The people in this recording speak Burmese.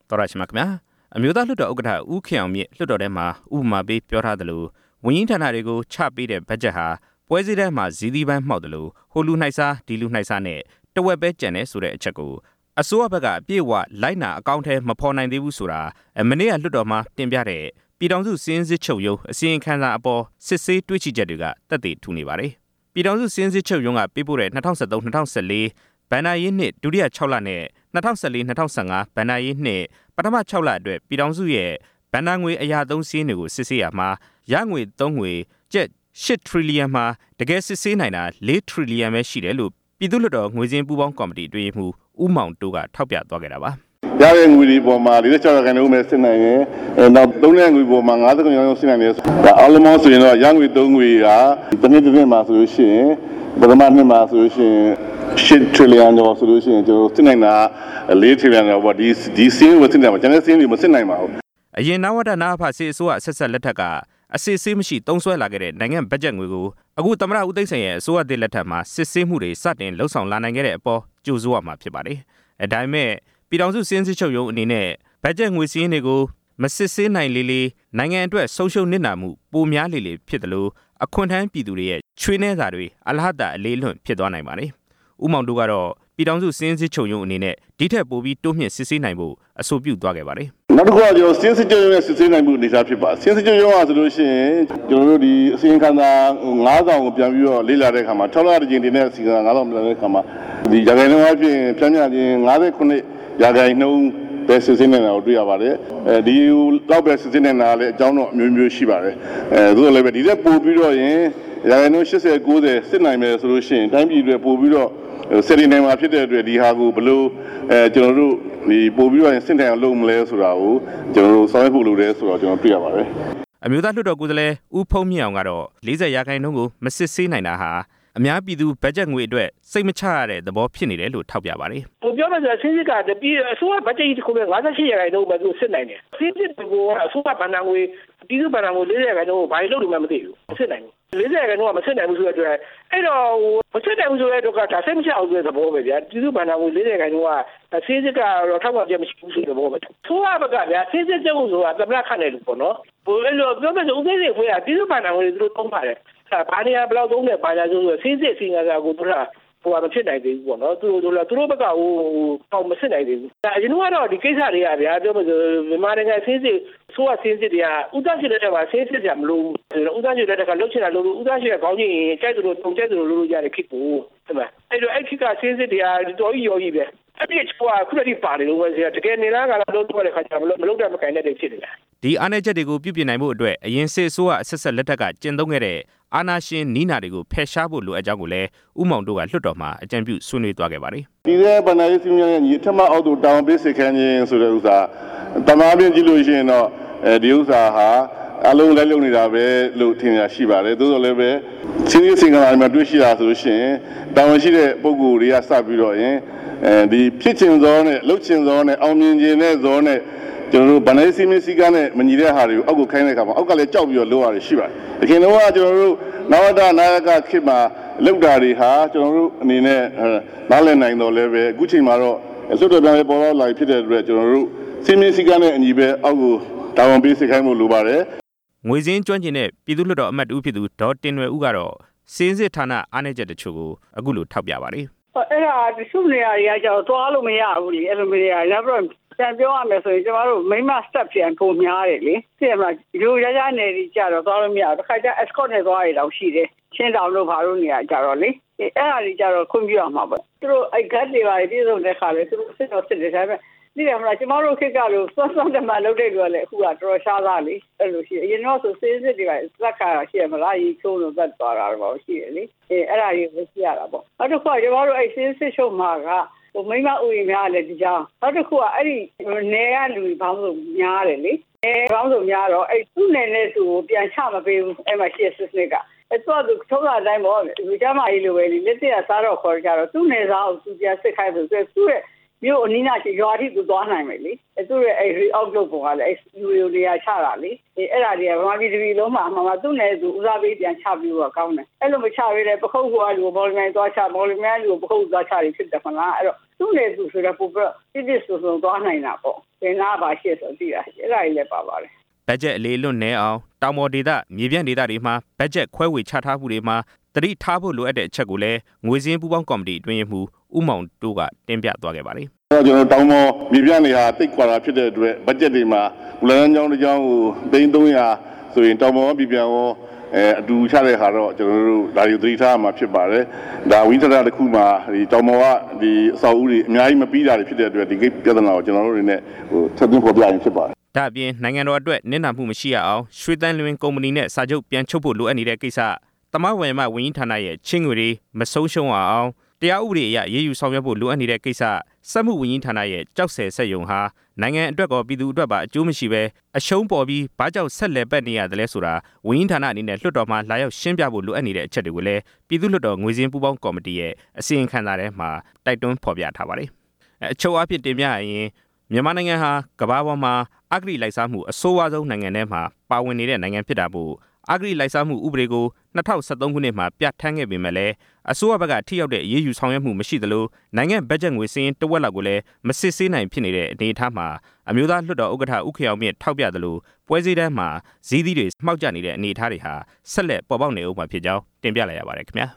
တော်ရရှိမှာခင်ဗျာအမျိုးသားလွှတ်တော်ဥက္ကဋ္ဌဦးခင်အောင်မြင့်လွှတ်တော်ထဲမှာဥပမာပေးပြောထားသလိုဝန်ကြီးဌာနတွေကိုချပေးတဲ့ဘတ်ဂျက်ဟာပွဲစည်းထဲမှာဇီးသီးပန်းမှောက်သလိုဟိုလူနှိုက်စားဒီလူနှိုက်စားနဲ့တဝက်ပဲကျန်တယ်ဆိုတဲ့အချက်ကိုအစိုးရဘက်ကအပြည့်အဝလိုက်နာအကောင့်ထဲမဖော်နိုင်သေးဘူးဆိုတာမနေ့ကလွှတ်တော်မှာတင်ပြတဲ့ပြည်ထောင်စုစည်းရင်းစစ်ချုပ်ရုံးအစီရင်ခံစာအပေါ်စစ်ဆေးတွေ့ရှိချက်တွေကသက်သေထူနေပါတယ်ပြည်ထောင်စုစည်းရင်းစစ်ချုပ်ရုံးကပေးပို့တဲ့2013-2014ဘဏ္ဍာရေးနှစ်ဒုတိယ6လနဲ့2014-2015ဘဏ္ဍာရေးနှစ်ပထမ6လအတွက်ပြည်ထောင်စုရဲ့ဘဏ္ဍာငွေအရာသုံးစည်းရင်းတွေကိုစစ်ဆေးရမှာရငွေသုံးငွေကျပ်8 trillion မှာတကယ်စစ်ဆေးနိုင်တာ4 trillion ပဲရှိတယ်လို့ပြည်သူ့လွှတ်တော်ငွေစင်းပူးပေါင်းကော်မတီအတွင်းမှူးဦးမောင်တိုးကထောက်ပြသွားခဲ့တာပါရတဲ့ငွေတွေပေါ်မှာ46ရာခိုင်နှုန်းပဲစစ်နိုင်တယ်နောက်သုံးတဲ့ငွေပေါ်မှာ50ရာခိုင်နှုန်းစစ်နိုင်တယ်ဒါအားလုံးပေါင်းဆိုရင်တော့ရငွေသုံးငွေကတစ်နှစ်မှာဆိုလို့ရှိရင်ပထမနှစ်မှာဆိုလို့ရှိရင်8 trillion ကျော်ဆိုလို့ရှိရင်ကျွန်တော်စစ်နိုင်တာ4 trillion ကျော်ပေါ့ဒီစင်းကိုစစ်နိုင်မှာကျန်တဲ့စင်းတွေမစစ်နိုင်ပါဘူးအရင်နဝတနာဖစစ်အစိုးရဆက်ဆက်လက်ထက်ကအစစ်ဆေးမရှိတုံးဆွဲလာခဲ့တဲ့နိုင်ငံဘတ်ဂျက်ငွေကိုအခုသမ္မတဦးသိန်းစိန်ရဲ့အစိုးရသစ်လက်ထက်မှာစစ်ဆေးမှုတွေစတင်လှုပ်ဆောင်လာနိုင်ခဲ့တဲ့အပေါ်ကြိုဆိုရမှာဖြစ်ပါတယ်။ဒါပေမဲ့ပြည်ထောင်စုစည်းရင်းစစ်ချုပ်ရုံးအနေနဲ့ဘတ်ဂျက်ငွေစည်းရင်းတွေကိုမစစ်ဆေးနိုင်လေနိုင်ငံအတွက်ဆုံးရှုံးနစ်နာမှုပိုများလေဖြစ်တယ်လို့အခွင့်ထမ်းပြည်သူတွေရဲ့ချွေးနှဲစာတွေအလဟတအလေးလွန့်ဖြစ်သွားနိုင်ပါတယ်။ဦးမောင်တို့ကတော့ပြည်ထောင်စုစည်းရင်းစစ်ချုပ်ရုံးအနေနဲ့ဒီထက်ပိုပြီးတိုးမြင့်စစ်ဆေးနိုင်ဖို့အဆိုပြုသွားခဲ့ပါတယ်။နောက်တစ်ခုကကျွန်တော်စည်းရင်းစစ်ချုပ်ရုံးရဲ့စစ်ဆေးနိုင်မှုအနေအထားဖြစ်ပါစည်းရင်းစစ်ချုပ်ရုံးကဆိုလို့ရှိရင်ကျွန်တော်တို့ဒီအစီရင်ခံစာ9ဆောင်ကိုပြန်ပြီးတော့လေ့လာတဲ့အခါမှာ6လတစ်ကြိမ်တင်တဲ့အစီရင်ခံစာ9ဆောင်ပြန်တဲ့အခါမှာဒီရာခိုင်နှုန်းအပြင်ပြန်ပြန်ချင်း59ရာခိုင်နှုန်းပဲစစ်ဆေးနေတာကိုတွေ့ရပါတယ်ဒီလောက်ပဲစစ်ဆေးနေတာလည်းအကြောင်းတော့အမျိုးမျိုးရှိပါတယ်သို့တော်လည်းပဲဒီလက်ပို့ပြီးတော့ရင်ရာခိုင်နှုန်း80 90စစ်နိုင်မယ်ဆိုလို့ရှိရင်တိုင်းပြည်တွေပို့ပြီးတော့စက်တင်ဘာမှာဖြစ်တဲ့အတွက်ဒီဟာကိုဘလို့ကျွန်တော်တို့ဒီပို့ပြီးတော့စစ်နိုင်အောင်လုပ်မလဲဆိုတာကိုကျွန်တော်တို့ဆောင်ရွက်ဖို့လိုတယ်ဆိုတော့ကျွန်တော်တွေ့ရပါတယ်အမျိုးသားလွှတ်တော်ကိုယ်စားလှယ်ဦးဖုံးမြင့်အောင်ကတော့40ရာခိုင်နှုန်းကိုမစစ်ဆေးနိုင်တာဟာအများပြည်သူဘတ်ဂျက်ငွေအတွက်စိတ်မချရတဲ့သဘောဖြစ်နေတယ်လို့ထောက်ပြပါတယ်။ပြောမှဆိုဆင်းစစ်ကတပြည်အစိုးရဘတ်ဂျက်ကြီးတစ်ခုပဲ58ရာခိုင်နှုန်းပဲသူစစ်နိုင်တယ်။ဆင်းစစ်ကအစိုးရဘဏ္ဍာငွေပြည်သူ့ဘဏ္ဍာငွေ40ရာခိုင်နှုန်းကိုဘာလို့လုပ်လို့မှမသိဘူး။စစ်နိုင်ဘူး40ရာခိုင်နှုန်းကမစစ်နိုင်ဘူးဆိုတော့အဲ့တော့မစစ်နိုင်ဘူးဆိုတဲ့တော့ကဒါစိတ်မချအောင်ဆိုတဲ့သဘောပဲဗျာ။ပြည်သူ့ဘဏ္ဍာငွေ40ရာခိုင်နှုန်းကဆင်းစစ်ကတော့ထောက်ပံ့ပြမရှိဘူးဆိုတဲ့သဘောပဲ။ဆိုရဘက်ကဗျာဆင်းစစ်တဲ့ဥဆိုတာသမ္မတခန့်တယ်လို့ပေါ့နော်။ဘယ်လိုပြောမှဆိုဦးသိန်းစိန်ခွေးကပြည်သူ့ဘဏ္ဍာငွေတွေသူတို့သုံးပါတယ်။ဘာနေရာဘယ်လောက်သုံးလဲဘာညာဆိုဆင်းစစ်စီငါကကိုတို့ကဟိုမဖြစ်နိုင်သေးဘူးပေါ့နော်သူတို့ဘက်ကဟိုမစစ်နိုင်သေးဘူးအရင်ကတော့ဒီကိစ္စတွေကဗျာပြောမှဆိုမြန်မာနိုင်ငံဆင်းစစ်ဆိုးရဆင်းစစ်တွေကဥဒန်းရှိတဲ့တက်မှာဆင်းစစ်ကြမလို့ဥဒန်းရှိတဲ့တက်ကလှုပ်ချင်တာလို့ဥဒန်းရှိတဲ့ခေါင်းကြီးကြိုက်သလိုတုံကြိုက်သလိုလုပ်လို့ရတဲ့ခေတ်ကိုဟုတ်လားအဲ့တော့အဲ့ခေတ်ကဆင်းစစ်တွေကတော်ကြီးရောကြီးပဲအဲ့ဒီကွာခုနကပါနေလို့ပဲတကယ်နေလားကတော့လုံးတော့တဲ့ခါကျမလို့တဲ့မကင်တဲ့တွေဖြစ်နေတာဒီအားနည်းချက်တွေကိုပြုပြင်နိုင်ဖို့အတွက်အရင်စစ်အစိုးရအဆက်ဆက်လက်ထက်ကကျင့်သုံးခဲ့တဲ့အာဏာရှင်နီးနာတွေကိုဖယ်ရှားဖို့လိုအပ်ကြောင်းကိုလည်းဦးမောင်တို့ကလွှတ်တော်မှာအကြံပြုဆွေးနွေးသွားခဲ့ပါတယ်ဒီတဲ့ဗဏ္ဍာရေးစီမံရဲ့ညီထမအောက်တို့တောင်းပေးစစ်ခန်းခြင်းဆိုတဲ့ဥစ္စာတမားပြင်းကြည့်လို့ရှိရင်တော့ဒီဥစ္စာဟာအလုံးလိုက်လုံနေတာပဲလို့ထင်ရရှိပါတယ်သို့တော်လည်းပဲစီးရီးစင်ကလာမှာတွေ့ရှိတာဆိုလို့ရှိရင်တာဝန်ရှိတဲ့ပုဂ္ဂိုလ်တွေကစပြီးတော့ရင်ဒီဖြစ်ချင်သောနဲ့လှုပ်ချင်သောနဲ့အောင်မြင်ခြင်းနဲ့ဇောနဲ့ကျွန်တော်တို့ဗဏ္ဍာရေးစီမံစည်းကမ်းနဲ့မညီတဲ့ဟာတွေကိုအောက်ကိုခိုင်းတဲ့အခါမှာအောက်ကလည်းကြောက်ပြီးတော့လိုရတယ်ရှိပါတယ်။အရင်တော့ကကျွန်တော်တို့နဝတနာယကခေတ်မှာလောက်တာတွေဟာကျွန်တော်တို့အနေနဲ့နားလည်နိုင်တော့လည်းပဲအခုချိန်မှာတော့လွှတ်တော်ပြန်ပေါ်လာလာဖြစ်တဲ့အတွက်ကျွန်တော်တို့စီမံစည်းကမ်းနဲ့အညီပဲအောက်ကိုတာဝန်ပေးစစ်ခိုင်းဖို့လိုပါတယ်။ငွေစင်းကျွမ်းကျင်တဲ့ပြည်သူ့လွှတ်တော်အမတ်တူဖြစ်သူဒေါ်တင်နွယ်ဦးကတော့စင်းစစ်ဌာနအားနည်းချက်တချို့ကိုအခုလိုထောက်ပြပါတယ်။အဲ့ဒါတချို့နေရာတွေကကျတော့သွားလို့မရဘူးလေအဲ့လိုမျိုးတွေကနောက်ပြီးတော့ပြန်ပြောရမယ်ဆိုရင်ကျမတို့မိမ step ပြန်ပုံများတယ်လေသိရမလားရိုးရရနယ်ကြီးကြတော့သွားလို့မရဘူးတစ်ခါကျ escort နဲ့သွားရတော့ရှိတယ်ချင်းတောင်လို့ဘာလို့နေရကြတော့လေအဲ့ဒါတွေကြတော့ခွင့်ပြုရမှာပေါ့သူတို့အဲ့ gat တွေပါပြည်စုံတဲ့ခါလေသူတို့စစ်တော့စစ်တယ်ဒါပေမဲ့သိရမလားကျမတို့ခေတ်ကလို့စွမ်းတမလုပ်တဲ့လူကလည်းအခုကတော်တော်ရှားသားလေအဲ့လိုရှိအရင်တော့ဆိုစေးစစ်တွေကစက်ခါရှိရမလားရီချုံးလို့သက်သွားတာတော့ရှိတယ်လေအဲ့ဒါကြီးကိုရှိရတာပေါ့နောက်တစ်ခါကျမတို့အဲ့စေးစစ်ချုပ်မှာကမိမဥယျာဉ်များလည်းဒီကြောင်နောက်တစ်ခုကအဲ့ဒီနယ်ကလူဘောင်းစုံများတယ်လေဘောင်းစုံများတော့အဲ့သူ့နယ်နဲ့သူကိုပြန်ချမပေးဘူးအဲ့မှာရှိစစ်စစ်ကအဲ့တော့သူထုံးတာတိုင်းပေါ့ဒီကျမကြီးလိုပဲလေလက်တက်စားတော့ခေါ်ကြတော့သူ့နယ်စားကိုသူပြန်စစ်ခိုင်းလို့သူ့ရဲ့မြို့အနီးနားရှိရွာထိသူသွားနိုင်မယ်လေသူ့ရဲ့အဲ့ outlook ပုံကလည်းအဲ့ယူရီနေရာချတာလေအဲ့ဒါတွေကဗမာပြည်တပြည်လုံးမှာအမှန်မှသူ့နယ်သူဦးစားပေးပြန်ချပြီးတော့ကောင်းတယ်အဲ့လိုမချရတဲ့ပခုတ်ကလူကိုမော်လမြိုင်သွားချမော်လမြိုင်လူကိုပခုတ်သွားချတွေဖြစ်တယ်မလားအဲ့တော့သူ့နယ်သူဆိုတော့ပို့ပြစ်ဆိုသွားနိုင်တာပေါ့တင်နာပါရှေ့ဆိုသိတာအဲ့ဒါကြီးလည်းပါပါတယ်ဘတ်ဂျက်အလေးလွတ်နေအောင်တောင်ပေါ်ဒေသမြေပြန့်ဒေသတွေမှာဘတ်ဂျက်ခွဲဝေချထားမှုတွေမှာတတိထားဖို့လိုအပ်တဲ့အချက်ကိုလည်းငွေစင်းပူးပေါင်းကော်မတီအတွင်းရေးမှူးဦးမောင်တိုးကတင်ပြသွားခဲ့ပါတယ်ကျွန်တော်တောင်ပေါ်မြေပြန့်တွေဟာတိတ်ခွာတာဖြစ်တဲ့အတွက်ဘတ်ဂျက်တွေမှာဘူလန်ကျောင်းတစ်ကျောင်းကို300ဆိုရင်တောင်ပေါ်ပြည်ပြန်ရောအတူချတဲ့ဟာတော့ကျွန်တော်တို့ဒါယူသတိထားမှာဖြစ်ပါတယ်ဒါဝိသရတစ်ခုမှာဒီတောင်ပေါ်ကဒီအဆောက်အဦတွေအများကြီးမပြီးတာတွေဖြစ်တဲ့အတွက်ဒီကိပြဿနာကိုကျွန်တော်တို့တွေနဲ့ဆက်သွင်းဖော်ပြရင်ဖြစ်ပါတယ်ဒါအပြင်နိုင်ငံတော်အတွက်နစ်နာမှုမရှိရအောင်ရွှေတန်းလွင်ကုမ္ပဏီနဲ့စာချုပ်ပြန်ချုပ်ဖို့လိုအပ်နေတဲ့ကိစ္စတမဝယ်မဝန်ကြီးဌာနရဲ့ချင်းငွေတွေမဆုံးရှုံးအောင်တရားဥပဒေအရရေးယူဆောင်ရွက်ဖို့လိုအပ်နေတဲ့ကိစ္စစက်မှုဝန်ကြီးဌာနရဲ့ကြောက်ဆယ်ဆက်ယုံဟာနိုင်ငံအတွက်ကောပြည်သူအတွက်ပါအကျိုးမရှိဘဲအရှုံးပေါ်ပြီးဘာကြောင့်ဆက်လက်ပတ်နေရတယ်လဲဆိုတာဝန်ကြီးဌာနအနေနဲ့လွှတ်တော်မှာလာရောက်ရှင်းပြဖို့လိုအပ်နေတဲ့အချက်တွေကိုလည်းပြည်သူ့လွှတ်တော်ငွေစင်းပူးပေါင်းကော်မတီရဲ့အစီရင်ခံစာထဲမှာတိုက်တွန်းဖော်ပြထားပါတယ်အချုပ်အဖြစ်တင်ပြရင်မြန်မာနိုင်ငံဟာကမ္ဘာပေါ်မှာအဂတိလိုက်စားမှုအဆိုးအဝါဆုံးနိုင်ငံထဲမှာပါဝင်နေတဲ့နိုင်ငံဖြစ်တာမို့အဂတိလိုက်စားမှုဥပဒေကို2013ခုနှစ်မှာပြဋ္ဌာန်းခဲ့ပေမဲ့လည်းအစိုးရဘက်ကထိရောက်တဲ့အရေးယူဆောင်ရွက်မှုမရှိသလိုနိုင်ငံဘတ်ဂျက်ငွေစင်းတဝက်လောက်ကိုလည်းမစစ်ဆေးနိုင်ဖြစ်နေတဲ့အနေအထားမှာအမျိုးသားလွှတ်တော်ဥက္ကဋ္ဌဦးခေအောင်မြင့်ထောက်ပြသလိုပွဲစည်းတန်းမှာဇီးသီးတွေမှောက်ကျနေတဲ့အနေအထားတွေဟာဆက်လက်ပေါ်ပေါက်နေဦးမှာဖြစ်ကြောင်းတင်ပြလိုက်ရပါတယ်ခင်ဗျာ